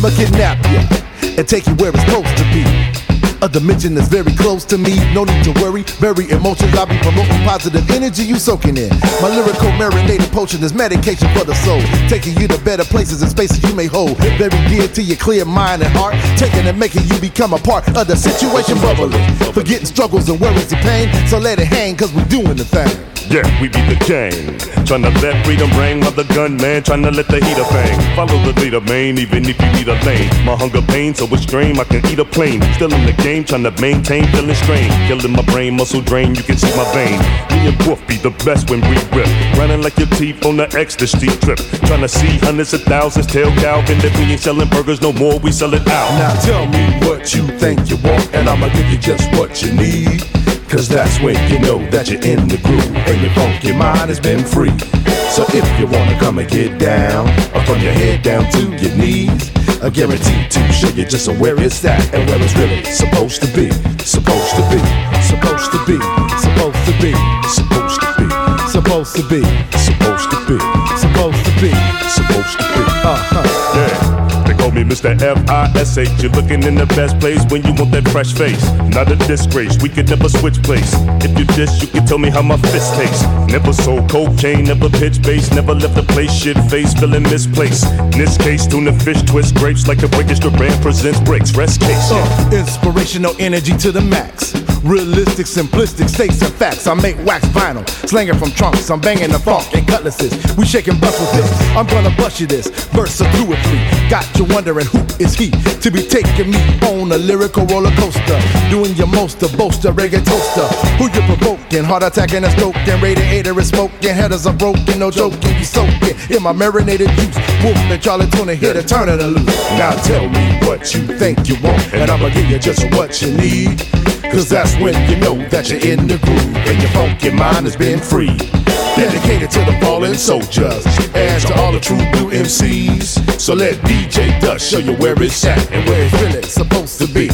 I'ma kidnap you and take you where it's supposed to be. A dimension that's very close to me. No need to worry, very emotions. I'll be promoting positive energy you soaking in. My lyrical marinated potion is medication for the soul, taking you to better places and spaces you may hold. Very dear to your clear mind and heart, taking and making you become a part of the situation bubbling. Forgetting struggles and worries and pain, so let it hang cause we're doing the thing. Yeah, we be the gang, tryna let freedom ring while the gunman tryna let the heater bang. Follow the leader, man, even if you need a lane. My hunger pain, so extreme, I can eat a plane. Still in the game, tryna maintain, feeling strain. Killing my brain, muscle drain, you can see my vein. Me and Wolf be the best when we rip. Running like your teeth on the ecstasy trip. Tryna see hundreds of thousands, tell Calvin that we ain't selling burgers no more, we sell it out. Now tell me what you think you want, and I'ma give you just what you need. Cause that's when you know that you're in the groove and your funky mind has been free. So if you wanna come and get down, or from your head down to your knees, I guarantee to show you just where it's at and where it's really supposed to be. Supposed to be, supposed to be, supposed to be, supposed to be, supposed to be, supposed to be, supposed to be, supposed to be. Yeah. They call me Mr. F.I.S.H. You're looking in the best place when you want that fresh face. Not a disgrace, we could never switch place. If you dish, you can tell me how my fist tastes. Never sold cocaine, never pitch bass, never left a place, shit face, feeling misplaced. In this case, tuna fish twist grapes like a orchestra band presents breaks. Rest case. Inspirational energy to the max. Realistic, simplistic states and facts. I make wax vinyl, slanging from trunks. I'm banging the funk and cutlasses. We shaking butts with this. I'm gonna bust you this verse or 2 or 3. Got you wondering who is he to be taking me on a lyrical roller coaster, doing your most to boast a reggae toaster. Who you provoking? Heart attacking and stroking, radiator is smoking, headers are broken, no joking. You soaking in my marinated juice. Wolf and Charlie Tuna here to turn it loose. Now tell me what you think you want, and I'ma give you just what you need. Cause that's when you know that you're in the groove and your funky mind has been free. Dedicated to the fallen soldiers and to all the true blue MCs. So let DJ Dust show you where it's at and where it's really supposed to be.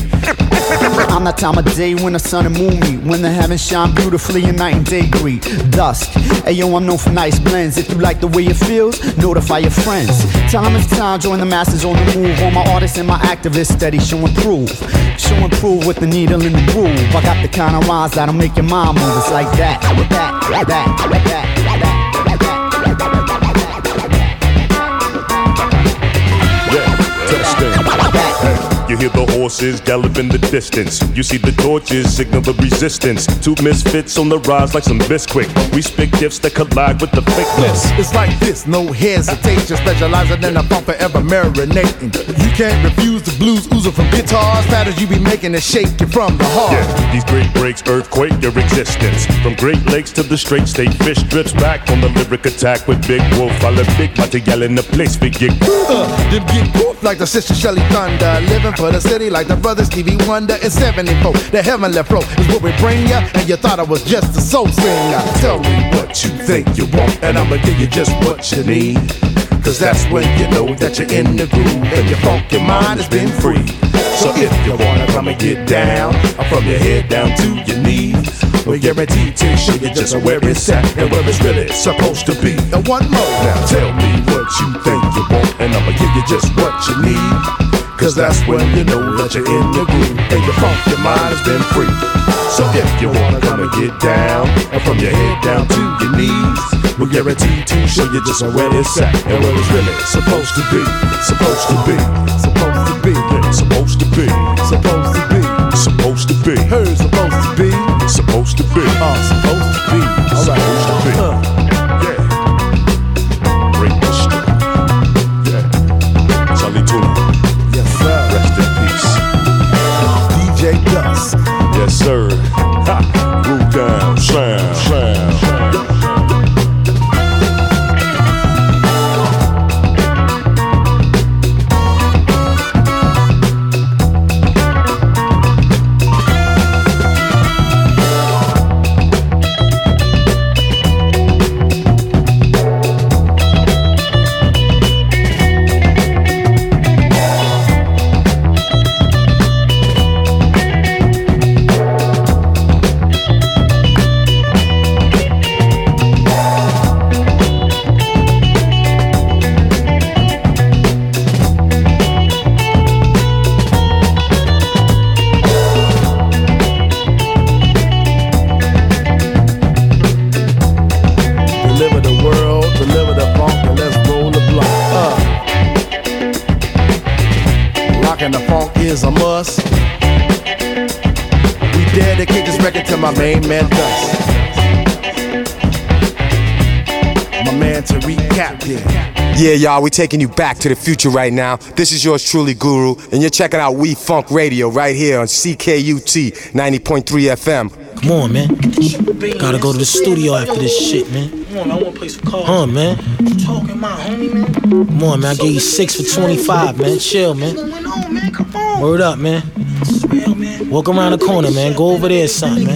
I'm that time of day when the sun and moon meet, when the heavens shine beautifully and night and day greet. Dusk, ayo, I'm known for nice blends. If you like the way it feels, notify your friends. Tell them it's time, join the masses on the move. All my artists and my activists steady show and prove. Show and prove with the needle in the groove. I got the kind of rhymes that'll make your mind move. It's like that, like that, like that, like that. You hear the horses gallop in the distance. You see the torches signal the resistance. 2 misfits on the rise like some Bisquick. We spit gifts that collide with the fakeness. It's like this, no hesitation. Specializing in a funk forever marinating. You can't refuse the blues oozing from guitars. Patterns you be making to shake you from the heart. Yeah, these great breaks earthquake your existence. From Great Lakes to the straight state, fish drips back on the lyric attack with Big Wolf. I let Big Matty yell in the place we get them get proof like the sister Shelly Thunder. Living for the city like the brother Stevie Wonder in 74. The heavenly flow is what we bring ya, and you thought I was just a soul singer. Tell me what you think you want, and I'ma give you just what you need. Cause that's when you know that you're in the groove and your funky mind has been free. So if you wanna come and get down, from your head down to your knees, we're guaranteed to show you just where it's at and where it's really supposed to be. And one more, now tell me what you think you want, and I'ma give you just what you need. Cause that's when you know that you're in the groove and your funky mind has been free. So if you wanna come and get down, and from your head down to your knees, we're guaranteed to show you just where it's at and where it's really supposed to be. Supposed to be. Supposed to be. Yeah, supposed to be. Supposed to be. Supposed to be. Hey, supposed to be. Supposed to be. Supposed to be. Alright. Supposed to be. Yeah. Break the strip. Yeah. Charlie Tuna. Yes, sir. Rest in peace. DJ Dust. Yes, sir. Ha. Root down. Slam. Slam. is a must. We dedicate this record to my main man Dust. My man Tariq Captain. Yeah, y'all, we taking you back to the future right now. This is yours truly, Guru, and you're checking out We Funk Radio right here on CKUT 90.3 FM. Come on, man. Gotta go to the studio after this shit, man. Come on, man. I wanna play some cards. Man. What you talking about, homie, man? Come on, man. I gave you 6 for 25, man. Chill, man. What's going on, man? Come on. Word up, man. Walk around the corner, man. Go over there, son, man.